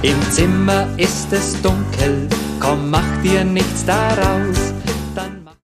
Im Zimmer ist es dunkel, komm, mach dir nichts daraus.